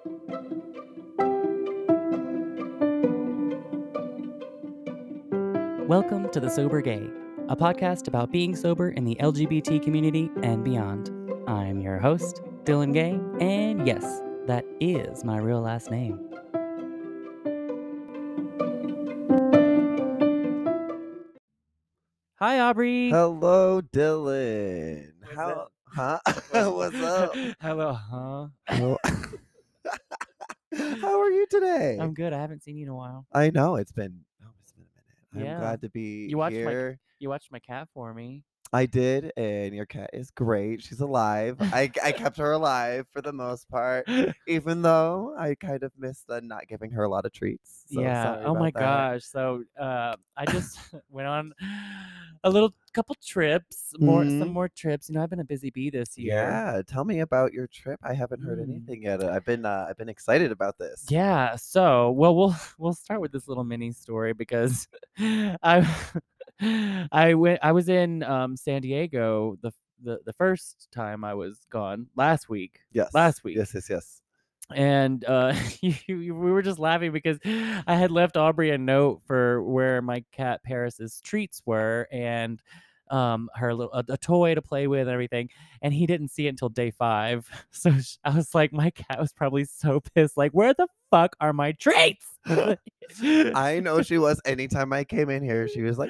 Welcome to The Sober Gay, a podcast about being sober in the LGBT community and beyond. I'm your host, Dylan Gay, and yes, that is my real last name. Hi, Aubrey. Hello, Dylan. What's How? up? Huh? What's up? Hello, huh? How, how are you today? I'm good. I haven't seen you in a while. I know it's been a minute. Yeah. I'm glad to be You watched here. You watched my cat for me. I did, and your cat is great. She's alive. I kept her alive for the most part, even though I kind of missed not giving her a lot of treats. So Yeah. sorry Oh my about that. gosh. So I just went on a couple trips, some Mhm. more trips. You know, I've been a busy bee this year. Yeah, tell me about your trip. I haven't heard anything yet. I've been excited about this. Yeah. So, well, we'll start with this little mini story because I I was in San Diego the first time I was gone last week. Yes. Last week. Yes. And we were just laughing because I had left Aubrey a note for where my cat Paris's treats were and her little a toy to play with and everything, and he didn't see it until day 5. So I was like, my cat was probably so pissed, like, where the fuck are my treats? I know she was. Anytime I came in here, she was like,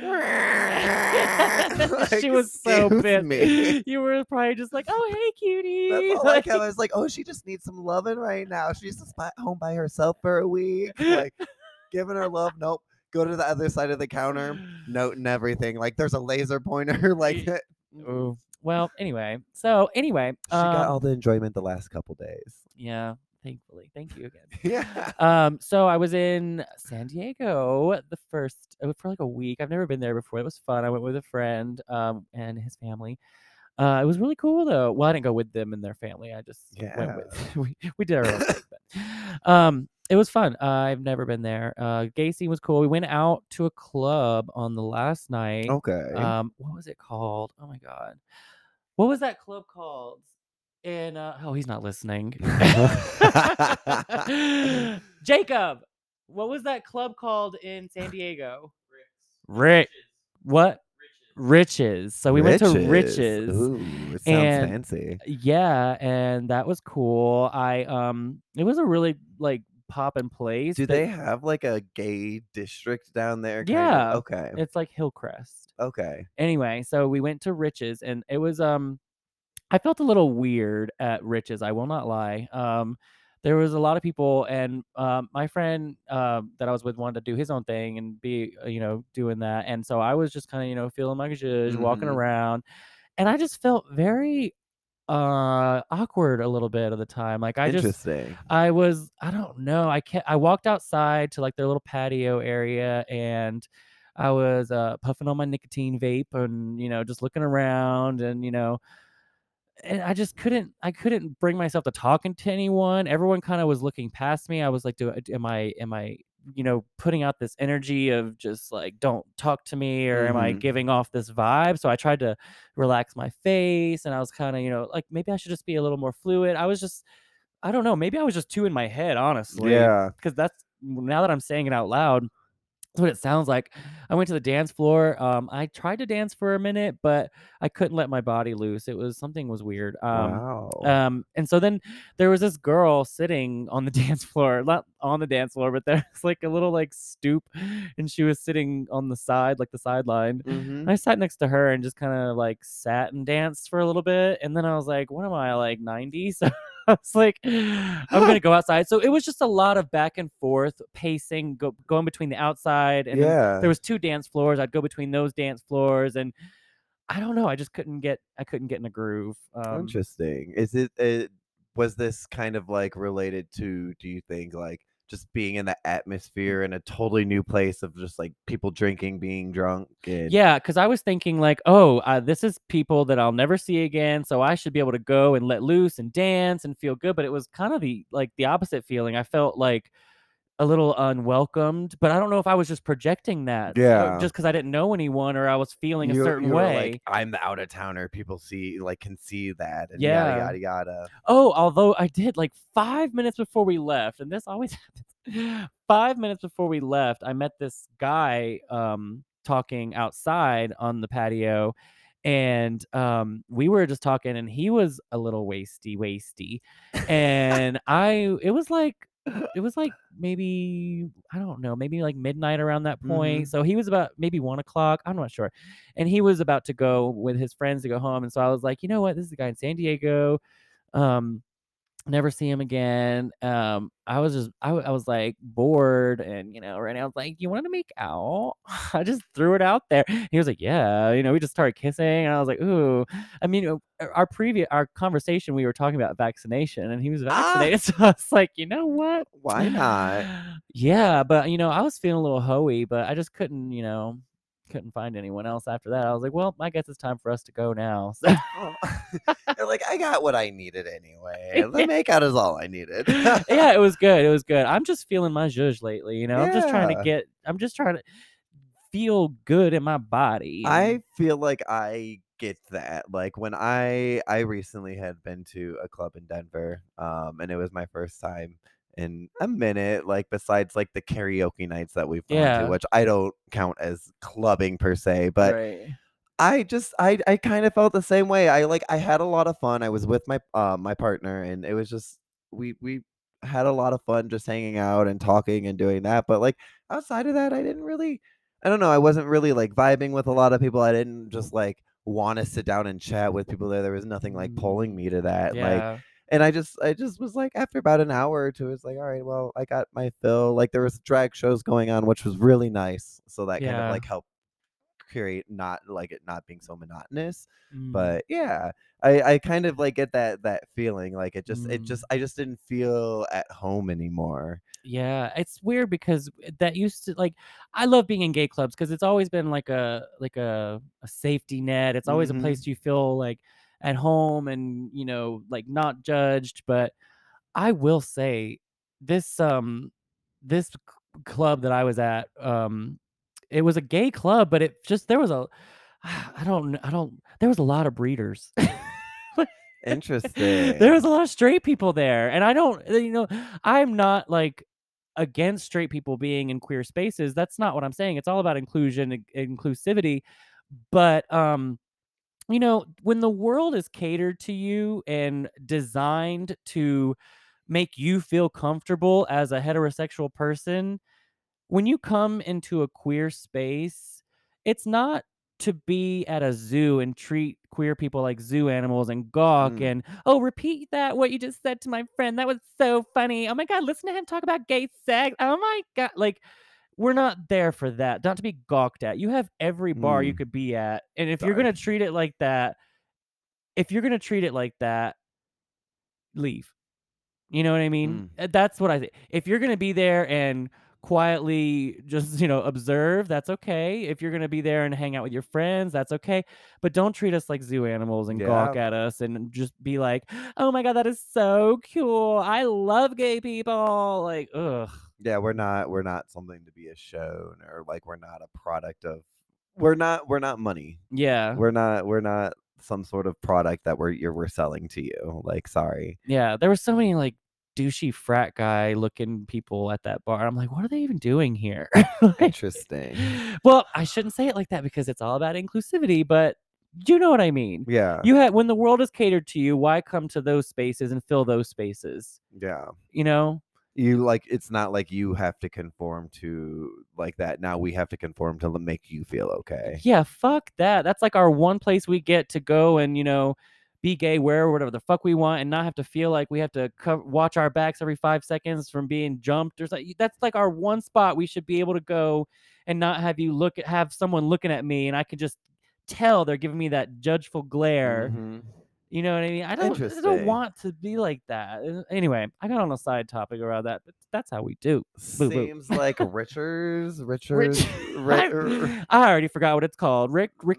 she was so "Excuse pissed. me." You were probably just like, oh hey cutie. That's all I kept. I was like, oh, she just needs some loving right now. She's just home by herself for a week, like giving her love. Nope. Go to the other side of the counter, note and everything. Like there's a laser pointer. Like Oh, well, anyway. So anyway, she got all the enjoyment the last couple days. yeah, thankfully. Thank you again. Yeah. So I was in San Diego for like a week. I've never been there before. It was fun. I went with a friend and his family. It was really cool though. Well, I didn't go with them and their family. I just went with we did our own thing. But, it was fun. I've never been there. Gay scene was cool. We went out to a club on the last night. Okay. What was it called? Oh my god. What was that club called? And oh, he's not listening. Jacob, what was that club called in San Diego? Rick. What? Riches. So we went to Riches. Ooh, it sounds fancy. Yeah, and that was cool. It was a really like poppin' place. Do they have like a gay district down there? Yeah. Okay. It's like Hillcrest. Okay. Anyway, so we went to Riches and it was I felt a little weird at Riches, I will not lie. There was a lot of people, and my friend that I was with wanted to do his own thing and be, doing that. And so I was just kind of, feeling my zhuzh, walking around, and I just felt very awkward a little bit of the time. Like I Interesting. I don't know. I walked outside to like their little patio area and I was puffing on my nicotine vape and, just looking around and, and I couldn't bring myself to talking to anyone. Everyone kind of was looking past me. I was like, am I putting out this energy of just like, don't talk to me, or am I giving off this vibe? So I tried to relax my face and I was kind of, like maybe I should just be a little more fluid. I don't know, maybe I was just too in my head, honestly. Yeah. Because now that I'm saying it out loud, that's what it sounds like. I went to the dance floor. I tried to dance for a minute, but I couldn't let my body loose. Something was weird. Wow. And so then there was this girl sitting on the dance floor, not on the dance floor, but there's like a little like stoop, and she was sitting on the side, like the sideline. Mhm. I sat next to her and just kind of like sat and danced for a little bit, and then I was like, "What am I, like 90?" So I was like, I'm gonna go outside. So it was just a lot of back and forth pacing, going between the outside, and then Yeah. there was 2 dance floors. I'd go between those dance floors, and I don't know. I just couldn't get in a groove. Interesting. Is was this kind of like related to, do you think, like just being in the atmosphere in a totally new place of just like people drinking, being drunk? And Yeah, because I was thinking like, oh, this is people that I'll never see again, so I should be able to go and let loose and dance and feel good. But it was kind of the opposite feeling. I felt like a little unwelcomed, but I don't know if I was just projecting that, Yeah. just because I didn't know anyone or I was feeling a certain You were like, way. I'm the out of towner. People can see that and yada Yeah. yada yada. Oh, although I did, like, 5 minutes before we left, and this always happens. 5 minutes before we left, I met this guy, talking outside on the patio, and, we were just talking, and he was a little wasty, and it was like maybe, I don't know, maybe like midnight around that point. Mhm. So he was about maybe 1 o'clock. I'm not sure. And he was about to go with his friends to go home. And so I was like, you know what? This is the guy in San Diego. Um, never see him again. I was like bored and right now I was like, you want to make out? I just threw it out there. He was like, yeah, we just started kissing and I was like, ooh. I mean, our conversation we were talking about vaccination and he was Ah, vaccinated. So I was like, you know what? why not? Yeah, but I was feeling a little hoey, but I just couldn't find anyone else after that. I was like, well, I guess it's time for us to go now. So Oh. You're like, I got what I needed anyway. The makeout is all I needed. yeah, it was good. It was good. I'm just feeling my zhuzh lately. Yeah. I'm just trying to feel good in my body. I feel like I get that. Like when I recently had been to a club in Denver, and it was my first time in a minute, like besides like the karaoke nights that we've gone to, Yeah. which I don't count as clubbing per se, but Right. I kind of felt the same way. I had a lot of fun. I was with my partner and it was just we had a lot of fun just hanging out and talking and doing that. But like outside of that, I don't know, I wasn't really like vibing with a lot of people. I didn't just like want to sit down and chat with people there. There was nothing like pulling me to that. Like Yeah. and I just was like after about an hour or two, it's like, all right, well, I got my fill. Like there was drag shows going on, which was really nice. So that kind of Yeah. like helped create not like it not being so monotonous. Mm, But yeah, I kind of like get that feeling like mm. I just didn't feel at home anymore. Yeah, it's weird because that used to like I love being in gay clubs because it's always been like a safety net. It's always a Mhm. place you feel like at home and like not judged. But I will say this this club that I was at, it was a gay club, but it just there was a I don't there was a lot of breeders. There was Interesting. a lot of straight people there, and I don't I'm not, like, against straight people being in queer spaces, that's not what I'm saying, it's all about inclusion and inclusivity, but, when the world is catered to you and designed to make you feel comfortable as a heterosexual person, when you come into a queer space, it's not to be at a zoo and treat queer people like zoo animals and gawk Mm, and, "Oh, repeat that what you just said to my friend. That was so funny. Oh my god, listen to him talk about gay sex. Oh my god." Like, we're not there for that. Not to be gawked at. You have every bar you mm, could be at, and if you're sorry. gonna treat it like that if you're gonna treat it like that, leave. You know what I mean? Mm, That's what I think. If you're gonna be there and quietly just, observe, that's okay. If you're gonna be there and hang out with your friends, that's okay. But don't treat us like zoo animals and gawk yeah. at us and just be like, "Oh my god, that is so cool. I love gay people." Like, ugh. Yeah, we're not something to be a shown or like we're not a product of we're not money. Yeah. We're not some sort of product that we're selling to you. Like sorry. Yeah. There were so many like douchey frat guy looking people at that bar. I'm like, what are they even doing here? Like, Interesting. well, I shouldn't say it like that because it's all about inclusivity, but you know what I mean. Yeah. You have when the world is catered to you, why come to those spaces and fill those spaces? Yeah. You know? You like it's not like you have to conform to like that. Now we have to conform to make you feel okay. Yeah, fuck that. That's like our one place we get to go and, be gay, wear whatever the fuck we want, and not have to feel like we have to watch our backs every 5 seconds from being jumped or something. That's like our one spot we should be able to go and not have have someone looking at me and I can just tell they're giving me that judgeful glare. Mhm. You know what I mean? I don't Interesting. want to be like that. Anyway, I got on a side topic around that, but that's how we do. Boo boo. Seems like Richards, Rich. ri- I already forgot what it's called.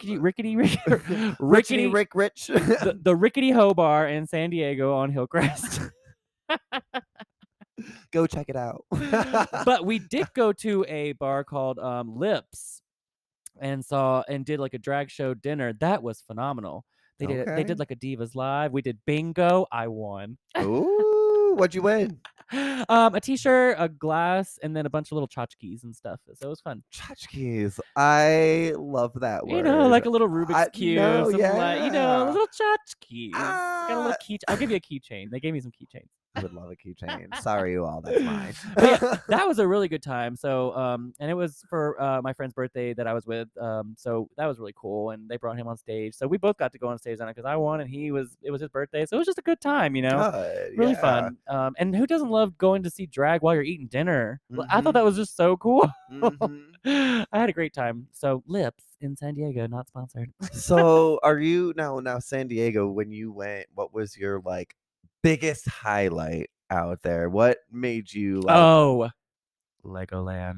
Richity Rickety, Rick Rich. the Rickety Ho Bar in San Diego on Hillcrest. Go check it out. But we did go to a bar called Lips and did like a drag show dinner. That was phenomenal. They Okay. did like a Divas Live. We did bingo. I won. Ooh, what'd you win? A t-shirt, a glass, and then a bunch of little tchotchkes and stuff. So it was fun. Tchotchkes. I love that word. You know, like a little Rubik's I cube, know, something like, you know, a yeah. little tchotchkes. Got a little Ah, key. I'll give you a keychain. They gave me some keychains. I would love a keychain. Sorry, you all. That's mine. But yeah, that was a really good time. So, and it was for my friend's birthday that I was with. So that was really cool, and they brought him on stage. So we both got to go on stage on it because I won, and it was his birthday. So it was just a good time, you know, Good. really Yeah. fun. And who doesn't love going to see drag while you're eating dinner? I thought Mhm. that was just so cool. Mhm. I had a great time. So Lips in San Diego, not sponsored. So, are you now San Diego? When you went, what was your like biggest highlight out there? What made you like? Oh, Legoland.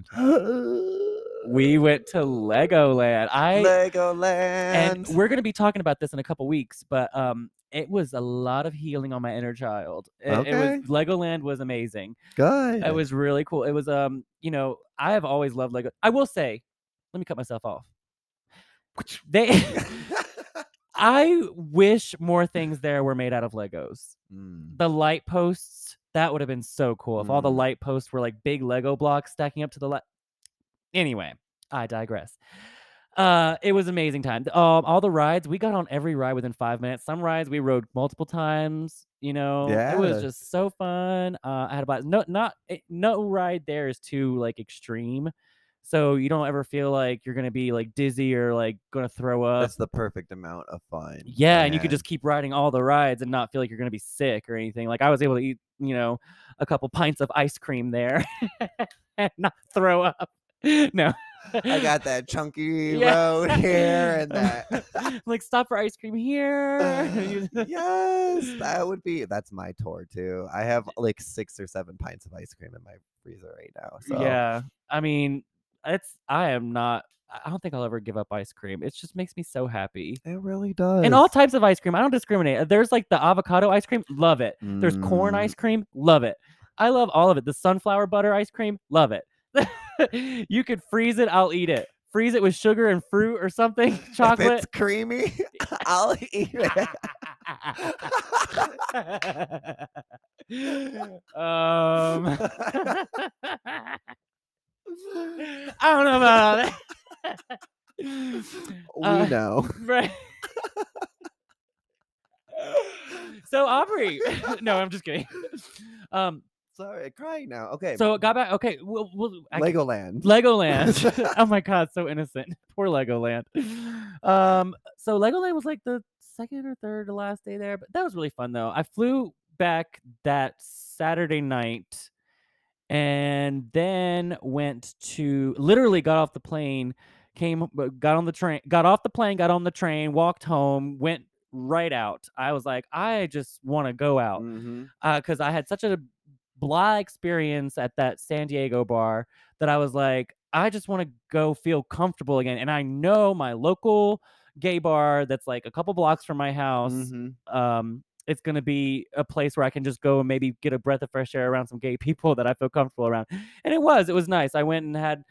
We went to Legoland. And Legoland. we're gonna be talking about this in a couple weeks, but it was a lot of healing on my inner child. It was Okay. Legoland was amazing. Good. It was really cool. It was you know, I have always loved Lego. I will say, let me cut myself off. They I wish more things there were made out of Legos. Mm. The light posts, that would have been so cool if all the Mm. light posts were like big Lego blocks stacking up to the left. Anyway, I digress. It was amazing time. All the rides, we got on every ride within 5 minutes. Some rides we rode multiple times. You know, it was Yes. just so fun. I had a blast. No ride there is too like extreme, so you don't ever feel like you're gonna be like dizzy or like gonna throw up. That's the perfect amount of fun. Yeah, and you could man. just keep riding all the rides and not feel like you're gonna be sick or anything. Like I was able to eat, you know, a couple pints of ice cream there and not throw up. No. I got that chunky Yeah. road here and that. Like stop for ice cream here. Yes, that's my tour too. I have like 6 or 7 pints of ice cream in my freezer right now. So Yeah. I mean, I don't think I'll ever give up ice cream. It just makes me so happy. it really does. And all types of ice cream. I don't discriminate. There's like the avocado ice cream, love it. There's corn Mm. ice cream, love it. I love all of it. The sunflower butter ice cream, love it. You could freeze it, I'll eat it. Freeze it with sugar and fruit or something, If chocolate. it's creamy, I'll eat it. I don't know about all that. We know. Right. So Aubrey, no, I'm just kidding. Sorry, crying now. Okay. So got back. Okay, Legoland. Legoland. Oh my god, so innocent. Poor Legoland. So Legoland was like the second or third to last day there, but that was really fun though. I flew back that Saturday night and then literally got off the plane, got off the plane, got on the train, walked home, went right out. I was like, I just want to go out because I had such a blah experience at that San Diego bar that I was like, I just want to go feel comfortable again. And I know my local gay bar that's like a couple blocks from my house. It's gonna be a place where I can just go and maybe get a breath of fresh air around some gay people that I feel comfortable around. And it was nice. I went and had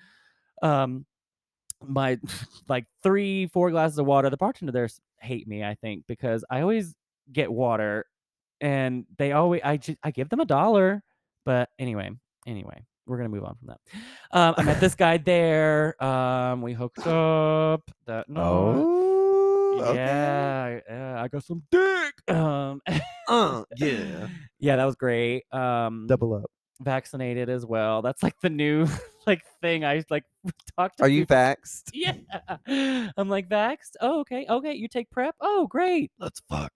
my like 3-4 glasses of water. The bartender there hate me, I think, because I always get water and I give them $1. But anyway, we're gonna move on from that. I met this guy there. We hooked up that night. Oh, okay. Yeah, I got some dick. Yeah. Yeah, that was great. Double up. Vaccinated as well. That's like the new like thing I like talk to. Are you people. vaxxed? Yeah. I'm like vaxxed. Oh, okay. You take PrEP? Oh, great. Let's fuck.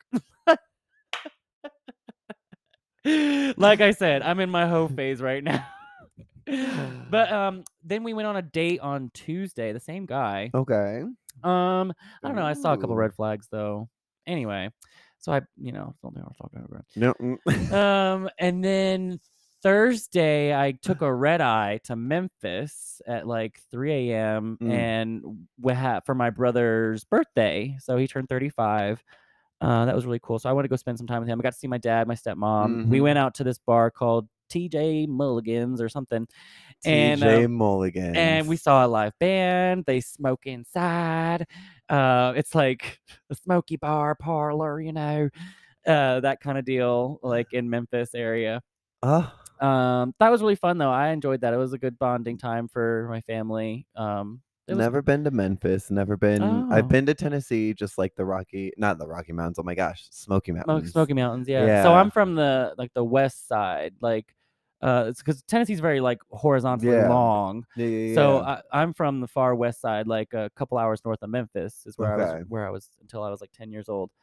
Like I said, I'm in my hoe phase right now. But then we went on a date on Tuesday, the same guy. Okay. I don't know. I saw a couple Ooh. red flags though. Anyway, so I, something I was talking about. No. And then Thursday, I took a red eye to Memphis at like 3 a.m. and for my brother's birthday. So he turned 35. That was really cool. So I want to go spend some time with him. I got to see my dad, my stepmom. We went out to this bar called TJ Mulligan's or something. And TJ Mulligan's. and we saw a live band. They smoke inside. It's like a smoky bar parlor, that kind of deal, like in Memphis area. Oh, That was really fun though. I enjoyed that. It was a good bonding time for my family. It was never been to Memphis. Never been. I've Oh. been to Tennessee, just like not the Rocky Mountains. Oh my gosh, Smoky Mountains. Smoky Mountains, yeah. Yeah. So I'm from the west side, like it's because Tennessee's very like horizontally Yeah. long. Yeah. So I'm from the far west side, like a couple hours north of Memphis, is where Okay. I was until I was like 10 years old.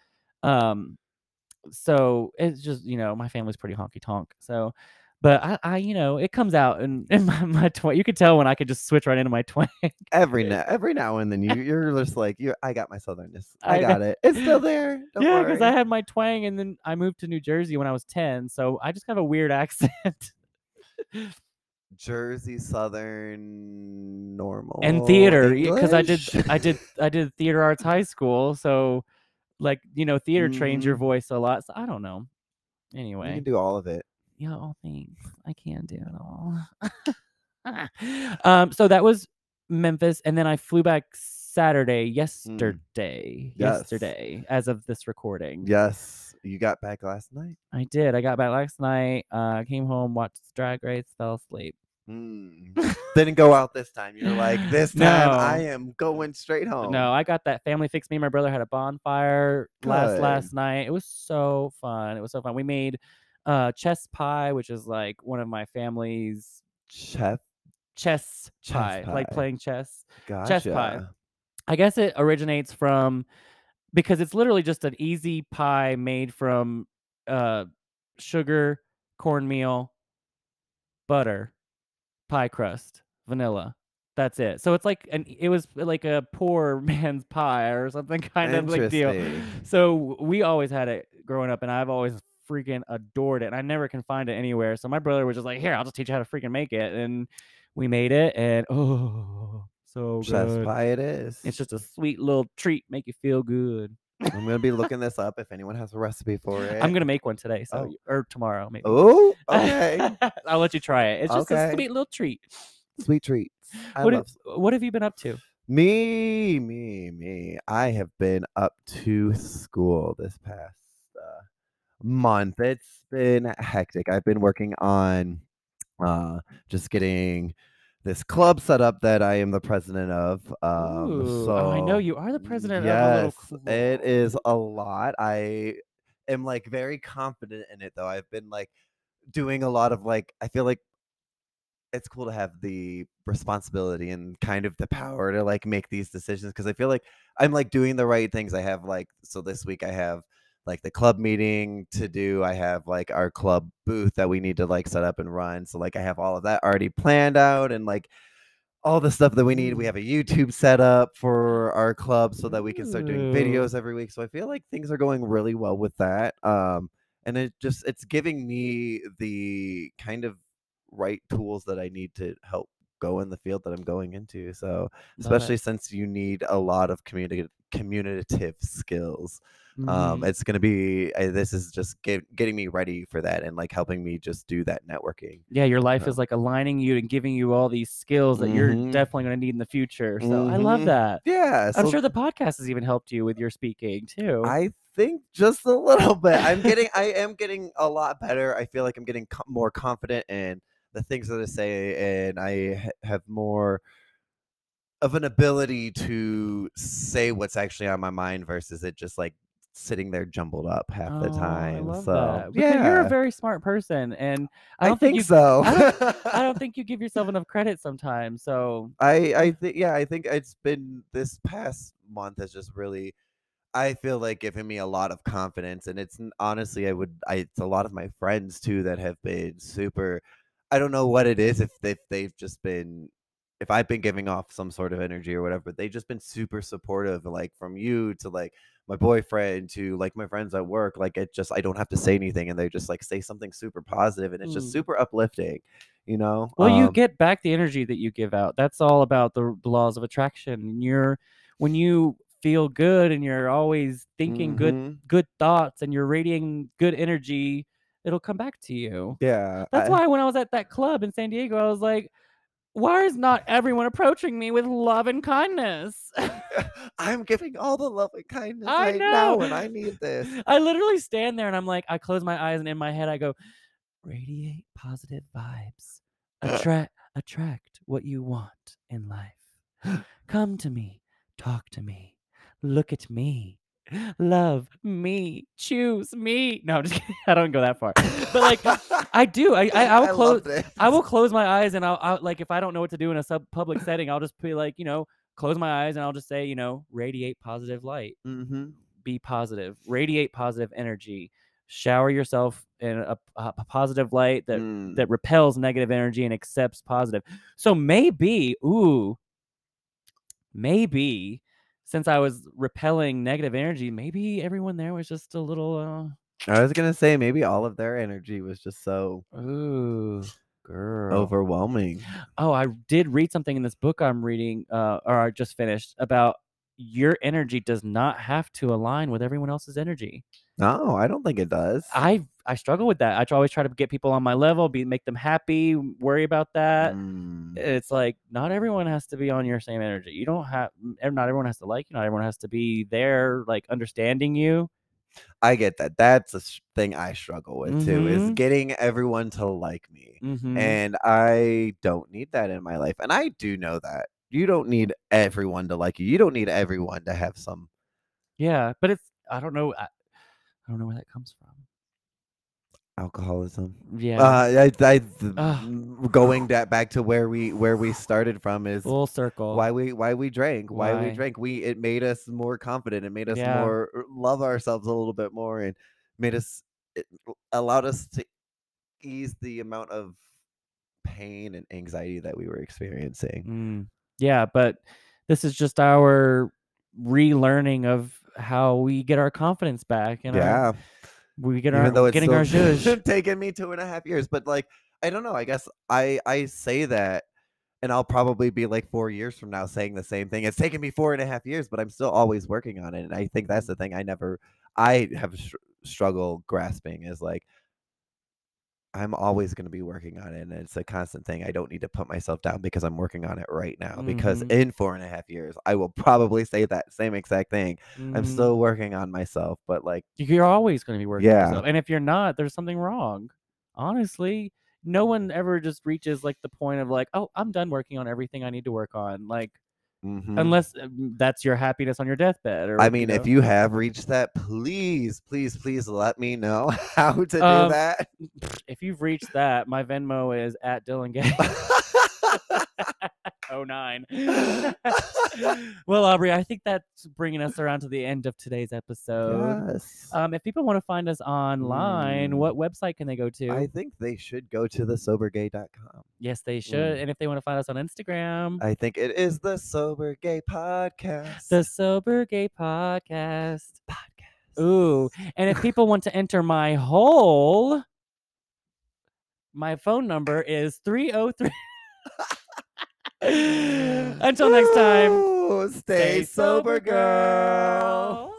So it's just my family's pretty honky tonk. So, but I it comes out in my twang. You could tell when I could just switch right into my twang. every now and then you're just like I got my southernness. I I got it. It's still there. Don't Yeah, worry. because I had my twang, and then I moved to New Jersey when I was 10, so I just have a weird accent. Jersey Southern normal And theater, because I did English? I did theater arts high school, so like theater trains your voice a lot. So I don't know. You Anyway, can do all of it. thanks. I can do it all. So that was Memphis, and then I flew back yesterday. Yes. Yesterday, as of this recording. Yes, you got back last night. I did. I got back last night. Came home, watched Drag Race, fell asleep. Didn't go out this time. You're like, this time No. I am going straight home. No, I got that family fix. Me and my brother had a bonfire last night. It was so fun. We made chess pie, which is like one of my family's chess pie, like playing chess. Gotcha. Chess pie. I guess it originates from because it's literally just an easy pie made from sugar, cornmeal, butter, pie crust, vanilla. That's it. So it's like it was like a poor man's pie or something kind of like deal. So we always had it growing up, and I've always freaking adored it. And I never can find it anywhere. So my brother was just like, "Here, I'll just teach you how to freaking make it." And we made it, and so good. Chess pie it is. It's just a sweet little treat, make you feel good. I'm gonna be looking this up if anyone has a recipe for it. I'm gonna make one today, or tomorrow maybe. Oh, okay. I'll let you try it. It's just a sweet little treat. Sweet treats. What have you been up to? Me. I have been up to school this past month. It's been hectic. I've been working on just getting this club set up that I am the president of. So I know you are the president of a little club. It is a lot. I am like very confident in it though. I've been like doing a lot of like I feel like it's cool to have the responsibility and kind of the power to like make these decisions because I feel like I'm like doing the right things. I have like so this week I have like the club meeting to do. I have like our club booth that we need to like set up and run. So like I have all of that already planned out and like all the stuff that we need. We have a YouTube set up for our club so that we can start doing videos every week. So I feel like things are going really well with that. And it's giving me the kind of right tools that I need to help go in the field that I'm going into. So especially since you need a lot of communicative skills. It's going to be this is just getting me ready for that and like helping me just do that networking. Yeah, your life is like aligning you and giving you all these skills that you're definitely going to need in the future. So I love that. Yeah, I'm sure the podcast has even helped you with your speaking too. I think just a little bit. I am getting a lot better. I feel like I'm getting more confident in the things that I say, and I have more of an ability to say what's actually on my mind versus it just like sitting there jumbled up half the time. I love so that. Because you're a very smart person, and I don't think so. I don't think you give yourself enough credit sometimes. So I think it's been this past month has just really I feel like giving me a lot of confidence, and it's honestly it's a lot of my friends too that have been super. I don't know what it is if they've just been if I've been giving off some sort of energy or whatever, but they've just been super supportive, like from you to like my boyfriend to like my friends at work. Like I don't have to say anything, and they just like say something super positive, and it's just super uplifting, you know. Well, you get back the energy that you give out. That's all about the laws of attraction. When you feel good and you're always thinking good thoughts and you're radiating good energy, it'll come back to you. Yeah. That's why when I was at that club in San Diego, I was like, why is not everyone approaching me with love and kindness? I'm giving all the love and kindness I right now, know. and I need this. I literally stand there and I'm like, I close my eyes and in my head I go, radiate positive vibes. Attract what you want in life. Come to me. Talk to me. Look at me. Love me. Choose me. No, I'm just kidding. I don't go that far. But like I do. I will close love this. I will close my eyes and I'll like if I don't know what to do in a public setting, I'll just be like, close my eyes and I'll just say, radiate positive light. Mm-hmm. Be positive. Radiate positive energy. Shower yourself in a positive light that repels negative energy and accepts positive. So maybe since I was repelling negative energy, maybe everyone there was just a little I was gonna say maybe all of their energy was just so girl. overwhelming. Oh, I did read something in this book I'm reading, or I just finished, about your energy does not have to align with everyone else's energy. No, I don't think it does. I struggle with that. I always try to get people on my level, make them happy, worry about that. It's like not everyone has to be on your same energy. You don't have not everyone has to like you. Not everyone has to be there, like understanding you. I get that. That's a thing I struggle with too, is Mhm. getting everyone to like me. Mhm. And I don't need that in my life. And I do know that. You don't need everyone to like you. You don't need everyone to have some Yeah, but it's I don't know. I don't know where that comes from. alcoholism. Yeah. Going back to where we started from is Full circle. why we drank. Why we Why? drank. It made us more confident. It made us Yeah. more love ourselves a little bit more, and it allowed us to ease the amount of pain and anxiety that we were experiencing. Yeah, but this is just our relearning of how we get our confidence back and Yeah. we get Even though it's getting still our zhuzh. taken me 2.5 years, but like I don't know. I guess I say that, and I'll probably be like 4 years from now saying the same thing. It's taken me 4.5 years, but I'm still always working on it. And I think that's the thing I have struggled grasping is like I'm always going to be working on it, and it's a constant thing. I don't need to put myself down because I'm working on it right now. Because Mhm. in 4.5 years, I will probably say that same exact thing. I'm Mhm. still working on myself, but like, You're always going to be working on yeah, yourself. And if you're not, there's something wrong. Honestly, no one ever just reaches like the point of like, "Oh, I'm done working on everything I need to work on." Like unless that's your happiness on your deathbed or I mean, if you have reached that, please, please, please let me know how to do that. If you've reached that, my Venmo is at Dylan Gay. 09. Well, Aubrey, I think that's bringing us around to the end of today's episode. Yes. If people want to find us online, what website can they go to? I think they should go to thesobergay.com. Yes, they should. And if they want to find us on Instagram, I think it is the Sober Gay Podcast. the Sober Gay Podcast. Ooh. And if people want to enter my hole, my phone number is 303. Until next time, Stay sober, girl.